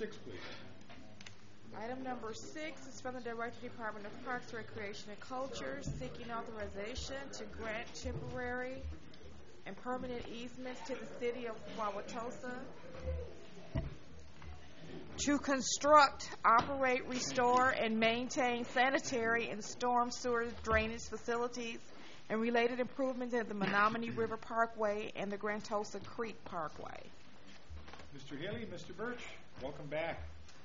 6, please. Item number 6 is from the Director, Department of Parks, Recreation, and Culture, seeking authorization to grant temporary and permanent easements to the city of Wauwatosa to construct, operate, restore, and maintain sanitary and storm sewer drainage facilities and related improvements at the Menominee River Parkway and the Grantosa Creek Parkway. Mr. Haley, Mr. Birch, welcome back.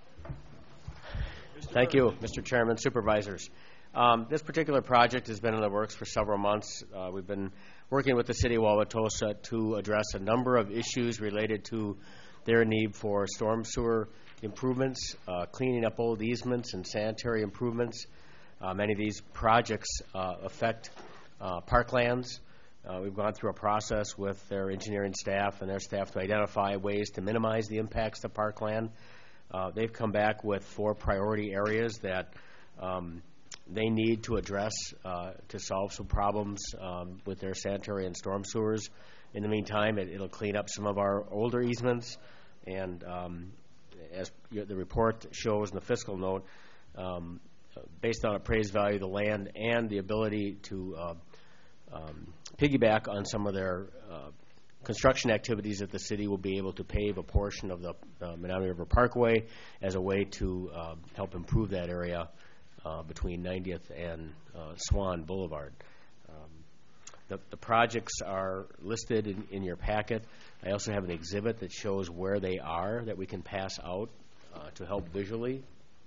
Thank you, Mr. Chairman, Supervisors. This particular project has been in the works for several months. We've been working with the City of Wauwatosa to address a number of issues related to their need for storm sewer improvements, cleaning up old easements, and sanitary improvements. Many of these projects affect parklands. We've gone through a process with their engineering staff and their staff to identify ways to minimize the impacts to parkland. They've come back with 4 priority areas that they need to address to solve some problems with their sanitary and storm sewers. In the meantime, it'll clean up some of our older easements, and as the report shows in the fiscal note, based on appraised value of the land and the ability to piggyback on some of their construction activities, that the city will be able to pave a portion of the Menominee River Parkway as a way to help improve that area between 90th and Swan Boulevard. The projects are listed in your packet. I also have an exhibit that shows where they are that we can pass out to help visually.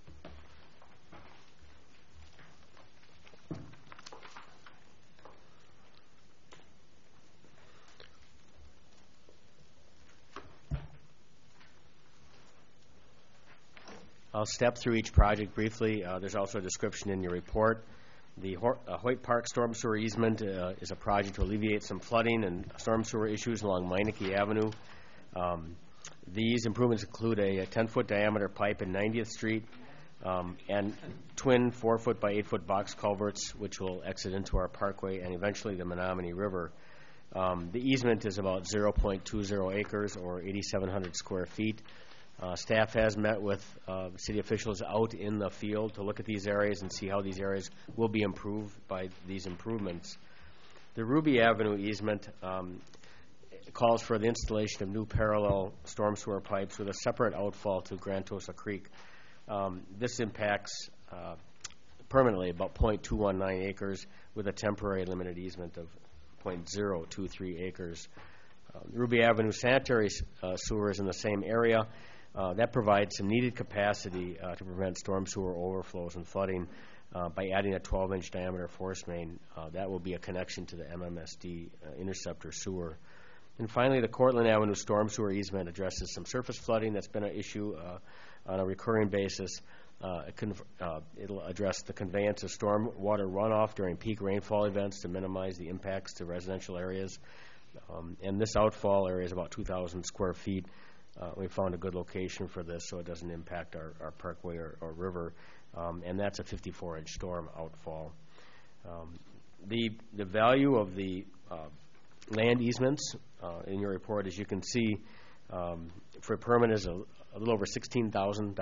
I'll step through each project briefly. There's also a description in your report. The Hoyt Park Storm Sewer Easement is a project to alleviate some flooding and storm sewer issues along Meineke Avenue. These improvements include a 10-foot diameter pipe in 90th Street and twin 4-foot by 8-foot box culverts, which will exit into our parkway and eventually the Menominee River. The easement is about 0.20 acres or 8,700 square feet. Staff has met with city officials out in the field to look at these areas and see how these areas will be improved by these improvements. The Ruby Avenue easement calls for the installation of new parallel storm sewer pipes with a separate outfall to Grantosa Creek. This impacts permanently about 0.219 acres with a temporary limited easement of 0.023 acres. Ruby Avenue sanitary sewer is in the same area. That provides some needed capacity to prevent storm sewer overflows and flooding by adding a 12-inch diameter force main. That will be a connection to the MMSD interceptor sewer. And finally, the Cortland Avenue storm sewer easement addresses some surface flooding that's been an issue on a recurring basis. It'll address the conveyance of storm water runoff during peak rainfall events to minimize the impacts to residential areas. And this outfall area is about 2,000 square feet. We found a good location for this so it doesn't impact our parkway or river, and that's a 54-inch storm outfall. The value of the land easements in your report, as you can see, for permit is a little over $16,000,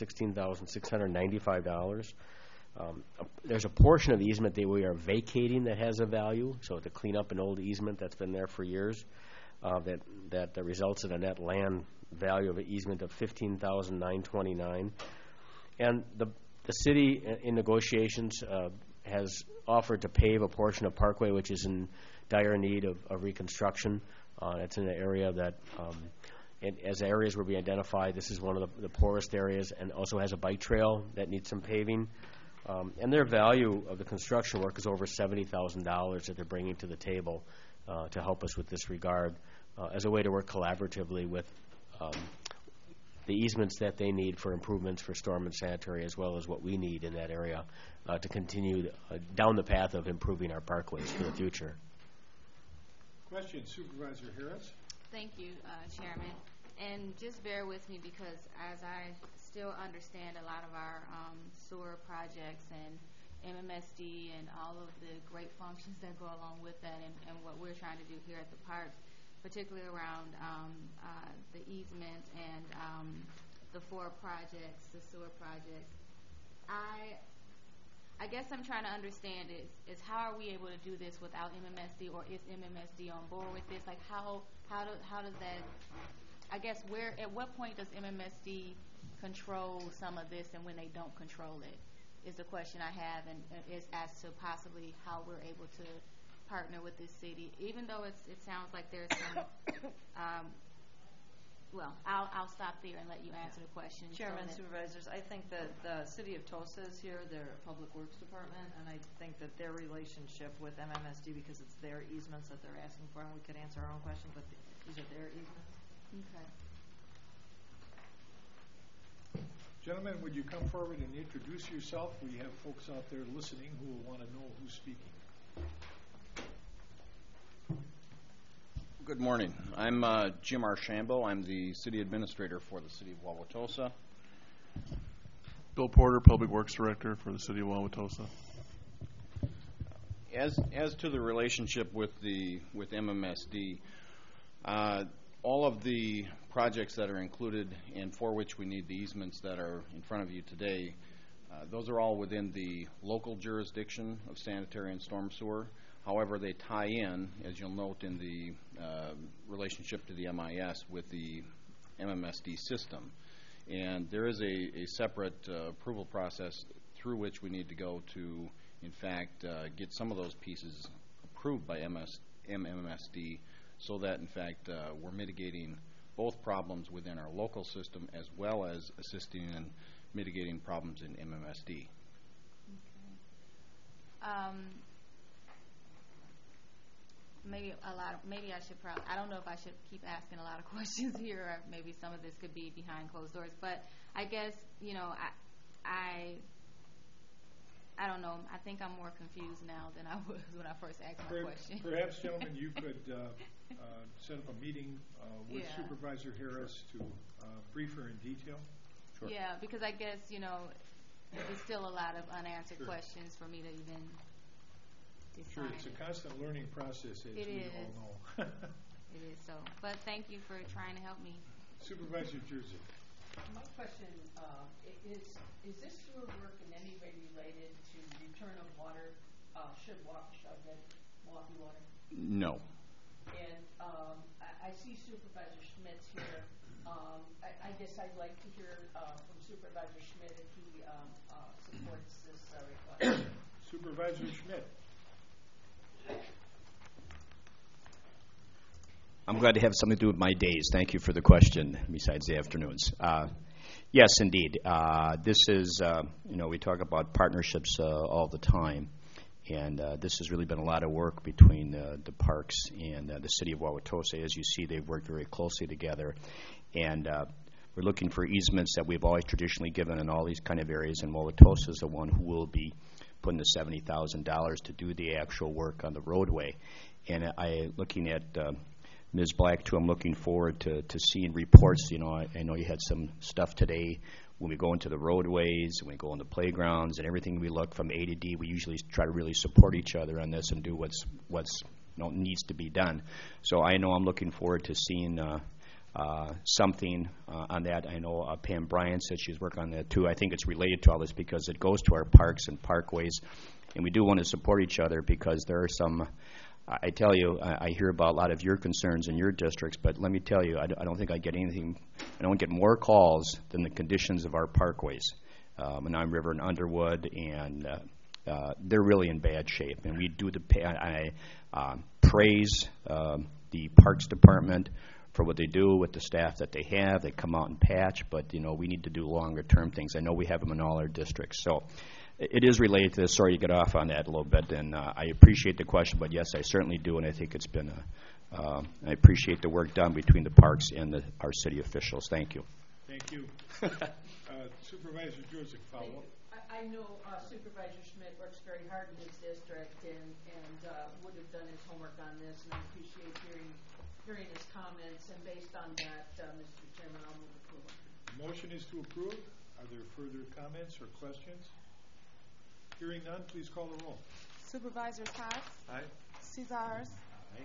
$16,695. There's a portion of the easement that we are vacating that has a value, so to clean up an old easement that's been there for years, that results in a net land value of an easement of $15,929. And the city, in negotiations, has offered to pave a portion of Parkway, which is in dire need of reconstruction. It's in an area that, as areas will be identified, this is one of the poorest areas, and also has a bike trail that needs some paving. And their value of the construction work is over $70,000 that they're bringing to the table to help us with this regard, as a way to work collaboratively with the easements that they need for improvements for storm and sanitary, as well as what we need in that area to continue down the path of improving our parkways for the future. Question, Supervisor Harris. Thank you, Chairman. And just bear with me because as I still understand a lot of our sewer projects and MMSD and all of the great functions that go along with that and what we're trying to do here at the park, particularly around the easement and the 4 projects, the sewer projects. I guess I'm trying to understand is how are we able to do this without MMSD, or is MMSD on board with this? Like how does that? I guess at what point does MMSD control some of this, and when they don't control it, is the question I have, and is as to possibly how we're able to partner with this city, even though it sounds like there's some. Well, I'll stop there and let you answer the question. Chairman, Supervisors, I think that the City of Tulsa is here, their Public Works Department, and I think that their relationship with MMSD, because it's their easements that they're asking for, and we could answer our own question, but these are their easements. Okay. Gentlemen, would you come forward and introduce yourself? We have folks out there listening who will want to know who's speaking. Good morning. I'm Jim Archambault. I'm the city administrator for the city of Wauwatosa. Bill Porter, Public Works Director for the city of Wauwatosa. As to the relationship with MMSD, all of the projects that are included and for which we need the easements that are in front of you today, those are all within the local jurisdiction of sanitary and storm sewer. However, they tie in, as you'll note in the relationship to the MIS, with the MMSD system. And there is a separate approval process through which we need to go to, in fact, get some of those pieces approved by MMSD so that, in fact, we're mitigating both problems within our local system as well as assisting in mitigating problems in MMSD. Okay. Maybe I should probably, I don't know if I should keep asking a lot of questions here, or maybe some of this could be behind closed doors, but I guess, you know, I don't know, I think I'm more confused now than I was when I first asked my question. Perhaps, gentlemen, you could set up a meeting with Supervisor Harris to brief her in detail. Sure. Yeah, because I guess, you know, there's still a lot of unanswered questions for me to even decide. Sure, it's a constant learning process, as we all know. It is so. But thank you for trying to help me. Supervisor Jersey. My question is this sewer work in any way related to return of water, should get walking water? No. And I see Supervisor Schmidt's here. I guess I'd like to hear from Supervisor Schmidt if he supports this request. Supervisor Schmidt. I'm glad to have something to do with my days. Thank you for the question, besides the afternoons. Yes, indeed. This is, you know, we talk about partnerships all the time, and this has really been a lot of work between the parks and the city of Wauwatosa. As you see, they've worked very closely together, and we're looking for easements that we've always traditionally given in all these kind of areas, and Wauwatosa is the one who will be putting the $70,000 to do the actual work on the roadway. And looking at Ms. Black, too, I'm looking forward to seeing reports. You know, I know you had some stuff today. When we go into the roadways, when we go on the playgrounds, and everything we look from A to D, we usually try to really support each other on this and do what's needs to be done. So I know I'm looking forward to seeing something on that. I know Pam Bryan said she's working on that too. I think it's related to all this because it goes to our parks and parkways, and we do want to support each other because there are some. I tell you, I hear about a lot of your concerns in your districts, but let me tell you, I don't think I get anything. I don't get more calls than the conditions of our parkways, Menai River and Underwood, and they're really in bad shape. And we do I praise the Parks Department for what they do with the staff that they have. They come out and patch, but, you know, we need to do longer-term things. I know we have them in all our districts. So it is related to this. Sorry to get off on that a little bit, and I appreciate the question, but, yes, I certainly do, and I think it's been I appreciate the work done between the parks and our city officials. Thank you. Thank you. Supervisor Joseph, follow-up. I know Supervisor Schmidt works very hard in his district and would have done his homework on this, and I appreciate hearing his comments, and based on that, Mr. Chairman, I'll move approval. The motion is to approve. Are there further comments or questions? Hearing none, please call the roll. Supervisors Cox. Aye. Cesars. Aye.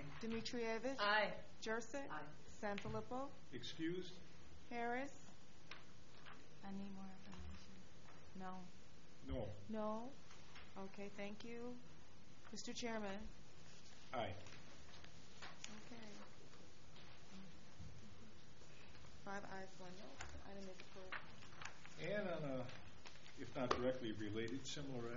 Dimitrievich. Aye. Jurcik. Aye. Sanfilippo. Excused. Harris. need more information. No. No. No? Okay, thank you. Mr. Chairman? Aye. Okay. 5 ayes, 1 no. Item is approved. And on a, if not directly related, similar